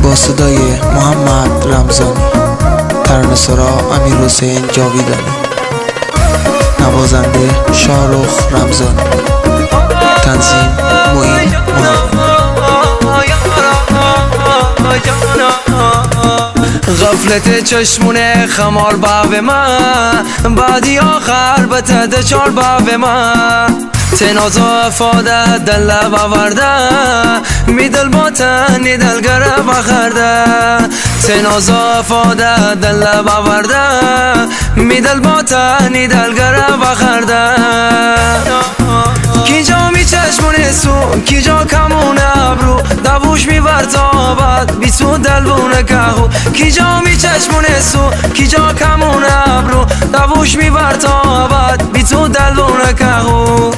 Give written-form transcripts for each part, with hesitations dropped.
با صدای محمد رمضانی، ترانه‌سرا امیرحسین جاویدانی، نوازنده شاهرخ رمضانی، تنظیم معین محمد. غفلت چشمونه خمار باوی من، بعدی آخر بتده چار باوی من. تنازا افاده دل باورده، می دل باتنی دلگره بخرده. تنازا افاده دل باورده، می دل باتنی دلگره بخرده. کی جا می چشمونه سو، کی جا کمونه ابرو، دووش می ورتابد بی سو دلبونه کهو. کی جا می چشمونه سو، کی جا کمونه ابرو، دووش می ورتابد بی سو دلبونه کهو.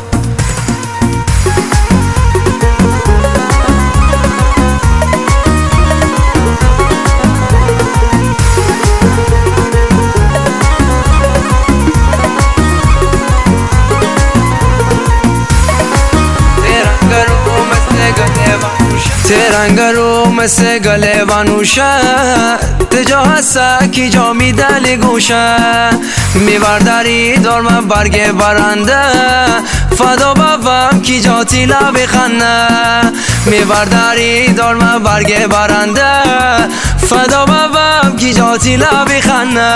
ترنگرو مثل گله و نوشه، تجا هسته کی جا می دلی گوشه. میورداری دارم برگ برنده، فدا بابم کی جا تیلا بخنه. میورداری دارم برگ برنده، فدا بابم کی جا تیلا بخنه.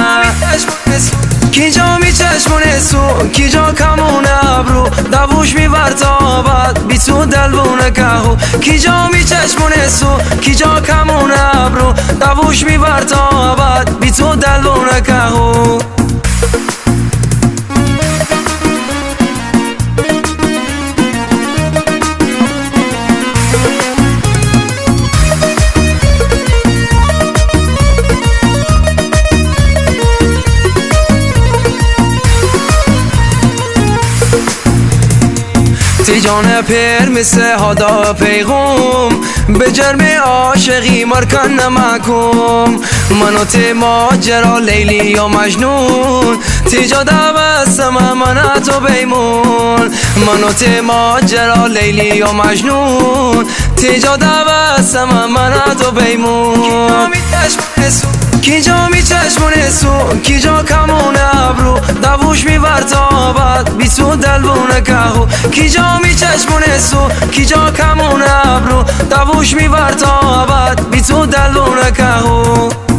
کی جا می چشمونه سو، کی جا کمونه ابرو، دووش می ورتابد بی سو دلبونه کهو. کی جا می چشمونه سو، کی جا کمونه ابرو، دووش می ورتابد بی سو دلبونه کهو. تی جان پیر مثل هادا پیغوم، به جرم عاشقی مرکن نمکم. منو تی ماجرا لیلی یا مجنون، تی جا دوستم من تو بیمون. منو تی ماجرا لیلی یا مجنون، تی جا دوستم من تو بیمون. کی جا می چشمونه سو، کی جا کمونه ابرو، دووش می ورتابد بی سو دلبونه کهو. کی جا می چشمونه سو، کی جا کمونه ابرو، دووش می ورتابد بی سو دلبونه کهو.